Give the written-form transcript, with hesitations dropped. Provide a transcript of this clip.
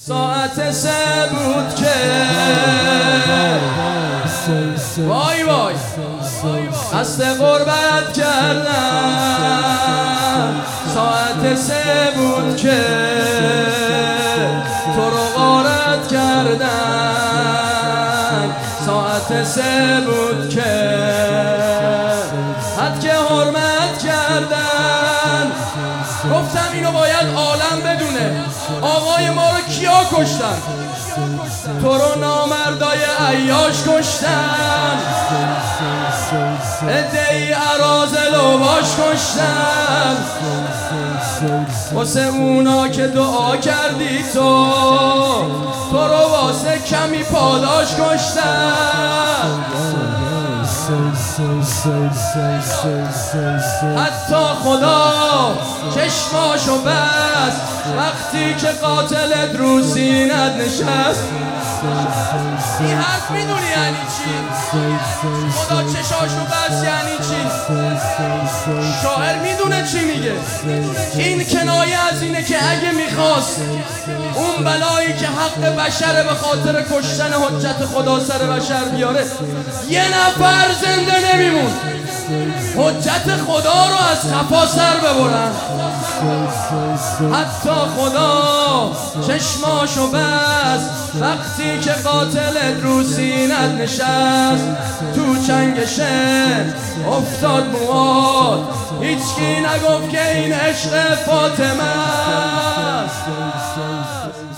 ساعت 3 بود که وای وای قصد غربت کردم. ساعت 3 بود که تو رو غارت کردم. ساعت 3 بود که حد که حرمت کردن. گفتم اینو باید عالم بدونه، آقای ما رو کیا کشتن؟ تو رو نامردای عیاش کشتن، ادعی اراذل و باش کشتن. واسه اونا که دعا کردی تو رو واسه کمی پاداش کشتن. حتی خدا چشماشو بست وقتی که قاتلت رو سینت نشست. این حرف میدونی یعنی چی؟ خدا چشاشو بست یعنی چی؟ شاعر میدونه چی میگه؟ این کنایه از اینه که اگه میخواست اون بلایی که حق بشره به خاطر کشتن حجت خدا سر بشر بیاره، یه نفر زنده نمیمون. حجت خدا رو از خفا سر ببرن. حتی خدا چشماشو بست وقتی که قاتلت رو سینت نشست. تو چنگشه افتاد مواد، هیچکی نگفت که این عشق فاطمه است.